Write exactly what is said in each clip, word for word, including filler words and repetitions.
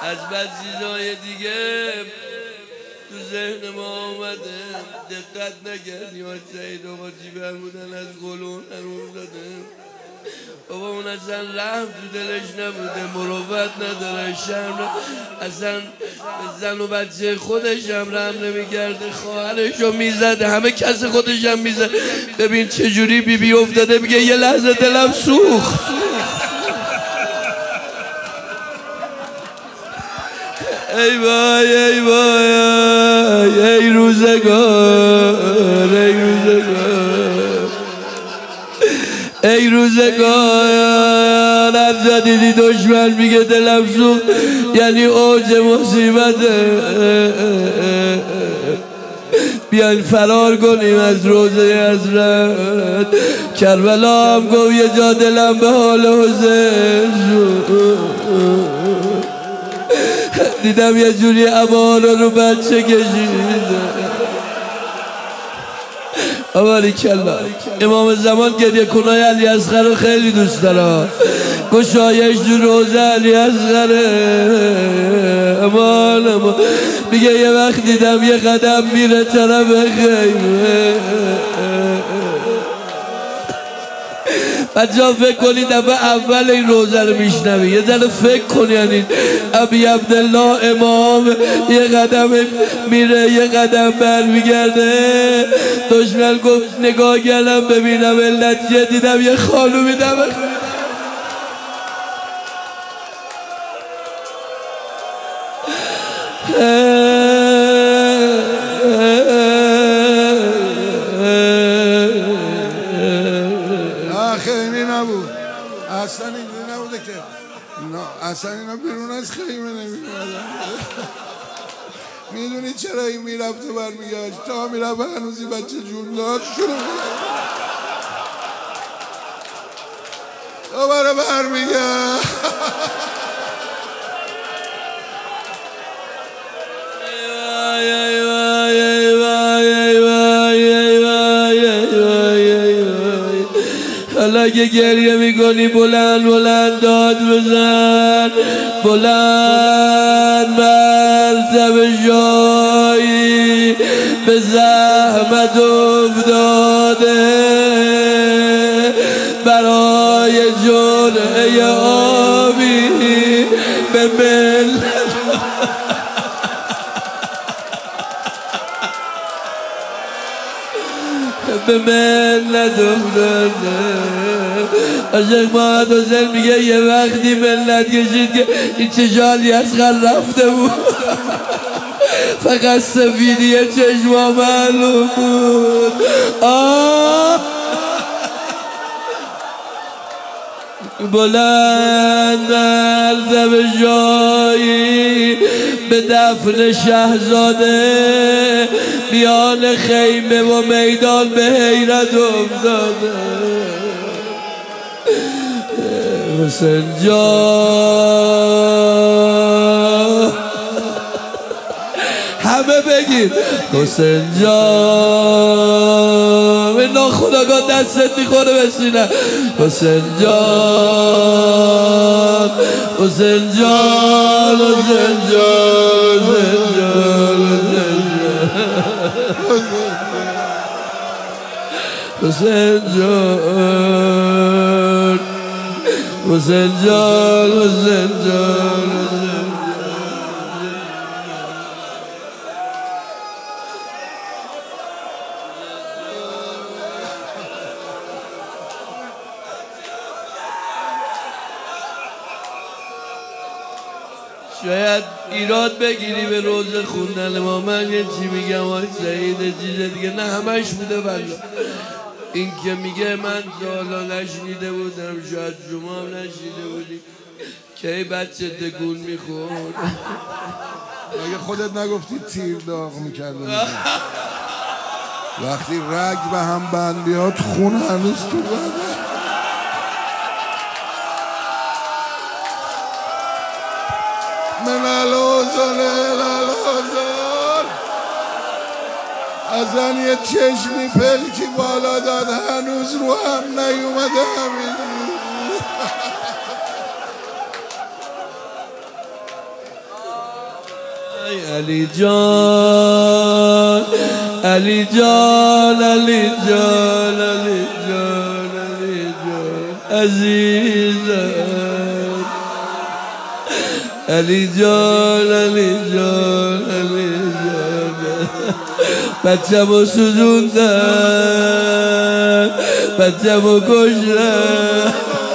از بعد چیزای دیگه تو ذهن ما آمده دقت نکردی ها سعید آقا چی فرمودن از گلون هنون زده بابا اون اصلا رحم تو دلش نبوده مروت نداره شرم اصلا زن و بچه خودش هم رحم نمیگرده خواهرش رو میزده همه کس خودش هم میزده ببین چجوری بی بی افتاده میگه یه لحظه دلم سوخت ای وای ای وای ای روزگار ای روزگار ای روزگار هر جا دیدی دشمن میگه دلم سوخت یعنی اوج مصیبته بیاین فرار کنیم از روزه حضرت کربلا هم گفت یه جا دلم به حال حسین دیدم یه جوری عبارا رو بچه کشیده آباری کلا امام زمان گریه کنای علی اصغر رو خیلی دوست داره گشایش جو روزه علی اصغره امان امان میگه یه وقت دیدم یه قدم میره طرف خیمه بچه ها فکر کنید دفعه اول این روزه رو میشنوی یه ذره فکر کنید ابی عبدالله امام یه قدم میره یه قدم بر میگرده دشمن گفت نگاه کردم ببینم علت چیه دیدم یه خانومی دم اصلا اینجوری نبوده که نه اصلا اینا بیرون از خیمه نمی‌اومدن میدونی چرا این میرفت و برمیگشت تا میرفت هنوزی بچه جون داشت شروع دوباره برمیگشت حالا که گریه میکنی بلند بلند داد بزن بلند مرتبه جایی به زحمت افتاده برای جرعه آبی به ملت به ملت افتاده عاشق محمد حسین میگه یه وقتی ملت کشید که این چشالی اصغر رفته بود فقط سفیدی چشما معلوم بود آه بلند مرتبه جایی به دفن شهزاده میان خیمه و میدان به حیرت افتاده حسین جان همه بگید حسین جان به ناخودآگاه دستت میخوره بسینه حسین جان حسین جان حسین جان حسین جان حسین جان حسین جان حسین جان شاید ایراد بگیری به روز خوندن ما من یه چی میگم آی سعید چیز دیگه نه همش بوده والا این که میگه من تا نشنیده بودم شاید شما هم نشنیده بودی که ای بچه تکون میخورد اگه خودت نگفتی تیر داغ میکرده وقتی رگ به هم بندیات خون هنوز تو بنده من الوزن الوزن ازن یه چشمی پلکی بالا داد هنوز رو هم نیومده همین علی جان علی جان علی جان علی جان علی جان عزیزم علی جان علی جان علی جان بچه‌مو سوزوندن بچه‌مو کشتن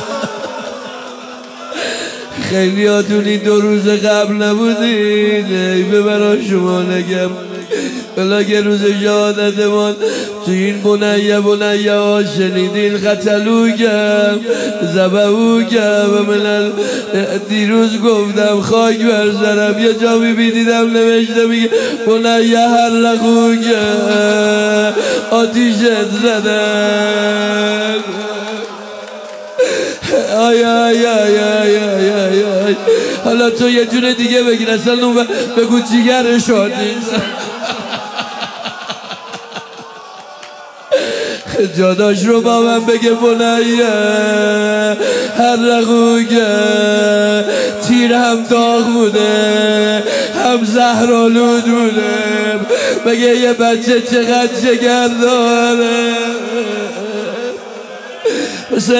خیلی هاتونی دو روز قبل نبودین ایبه برای شما نگم بلا که روز شهادتمان تو این بنیه بنیه ها شنیدین قتلوگم زبهوگم و من دیروز گفتم خاک بر سرم یه جا میبینیدم نوشته میگه بنیه حرقوگم آتیشت زدن آی آی آی آی آی آی آی حالا تو یه جور دیگه بگیر اصلا اون بگو جیگر شادی جاداش رو با من بگه بنیه هر رقوگه تیر هم داغ بوده هم زهرآلود بوده بگه یه بچه چقدر جگر داره حسین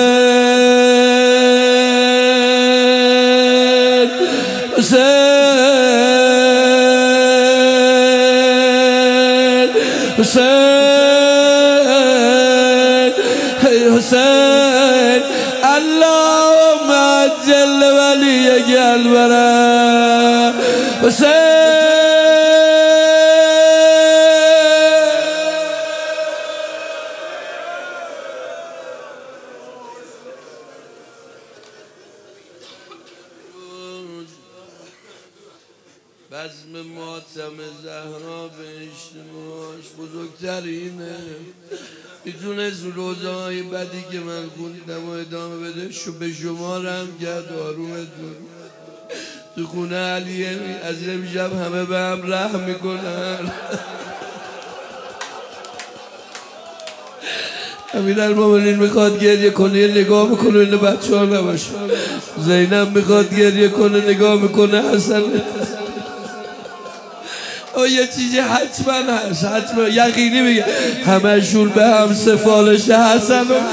حسین حسین حسین اللهم عجل ولیک البرر حسین بزم ماتم زهرا به اجتماعش بزرگترینه میتونست روزهای بدی که من خوندم و ادامه بده شو به شما رم کرد آرومتون تو خونه علیه از امشب همه به هم رحم میکنن امیرالمومنین میخواد گریه کنه نگاه میکنه این بچه ها نباشه زینب میخواد گریه کنه نگاه میکنه حسن او یه چیزی حتما هست حتما یقینی میگه همشون به هم سفالش حسن و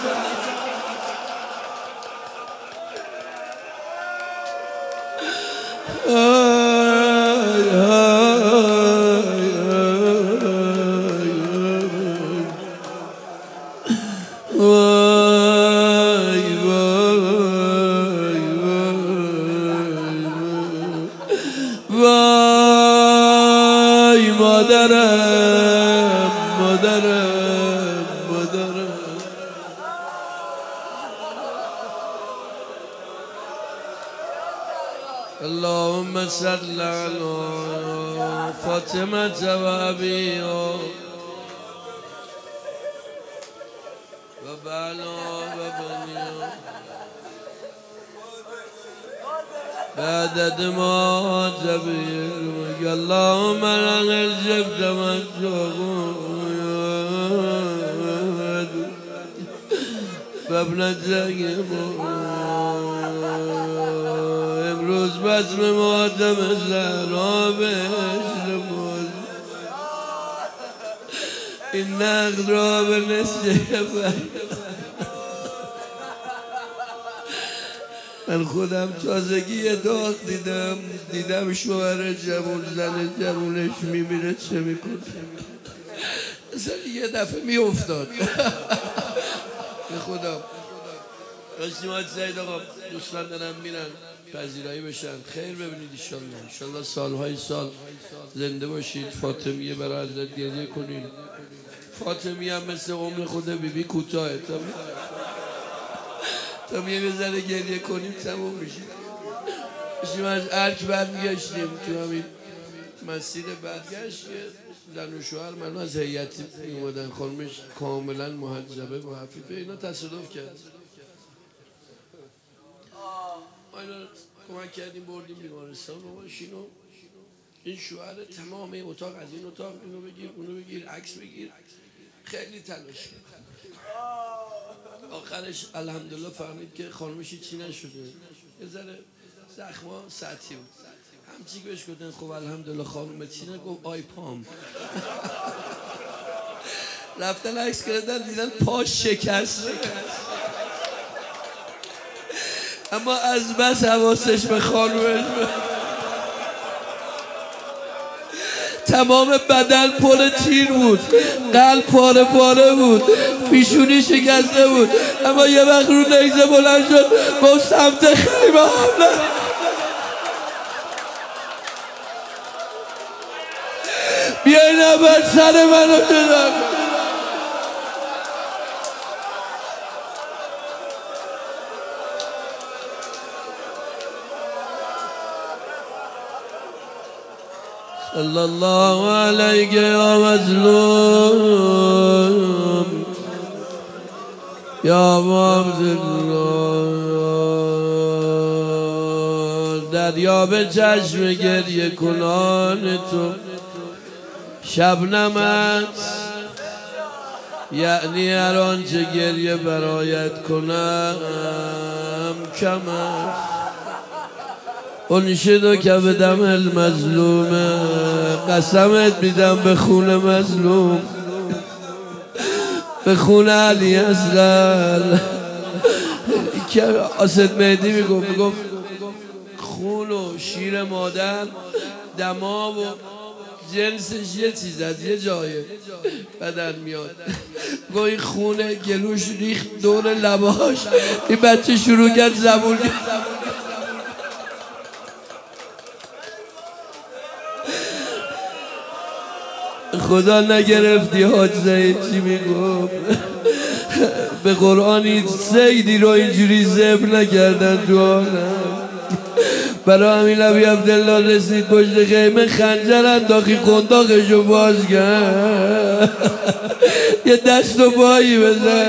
مادرم مادرم مادرم اللهم صل علی فاطمه و ابیها و بنا و بنیها بعدد ما تبیر اللهم لنا جبت من جاغود بابنت زنگم امروز بزم ماتم زهرا بشلمون این نقد را به نسجه من خودم تازگی داغ دیدم دیدم شوهر جوون زن جوونش میمیره چه میکنه اصلا یه دفعه میافتاد به خدا راستی ماید سعید آقا دوستان دارم میرن پذیرایی بشن خیر ببینید انشالله انشالله سالهای سال زنده باشید فاطمیه برای حضرت گریه کنید فاطمیه هم مثل عمر خود بی بی کوتاهه تا میه بزنه گریه کنیم تموم میشیم بشیم از ارک برمیگشتیم تو همین مسیر برگشت که زن و شوهر منو از هیئتی اومدن خانمش کاملا محجبه و حفیفه اینا تصادف کرد ما اینا کمک کردیم بردیم بیمارستان باباشین و این شوهر تمام اتاق از این اتاق اینو بگیر اونو بگیر عکس بگیر خیلی تلاش کرد آخرش الحمدلله فهمید که خانمش چی نشده یه ذره زخما سطحی بود همچی که بهش گفتن خب الحمدلله خانم چینه، گفت آی پام. رفتن عکس کردن دیدن پاش شکسته، اما از بس حواسش به خانومش تمام بدن پر تیر بود، قلب پاره پاره بود، پیشونی شکسته بود، اما یه وقت رو نیزه بلند شد با سمت خیمه حمله. بیاین اول سر منو جدا کن. صلی الله علیک یا مظلوم یا عبدالله. دریا به چشم گریه کنان تو شبنم است، یعنی هر آنچه گریه برایت کنم کم است. انشدو که به دم المظلومه، قسمت میدم به خون مظلوم، به خون علی اصغر. که آسد مهدی میگفت میگفت خون و شیر مادر دماغ و جنسش یه چیز از یه جایه بدن میاد. گوی خون گلوش ریخت دور لباش، این بچه شروع کرد زبون. خدا نگرفتی حاج زید چی میگفت؟ به قرآن هیچ سیدی رو اینجوری ذبح نکردن تو عالم. برای همین نبی عبدالله رسید پشت خیمه، خنجر انداخی قنداقشو باز کرد، یه دست و پایی بزن.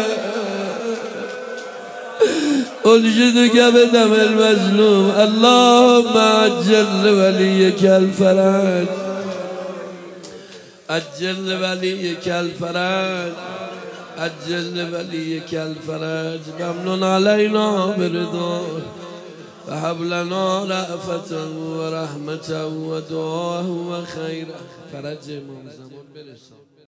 انشدو که به دم المظلوم اللهم عجل ولیک الفرج، عجل ولیک الفرج، عجل ولیک الفرج. ممنون علینا برضا و هب لنا رأفة و رحمة و دعاه و خیر. فرج امام زمان برسان.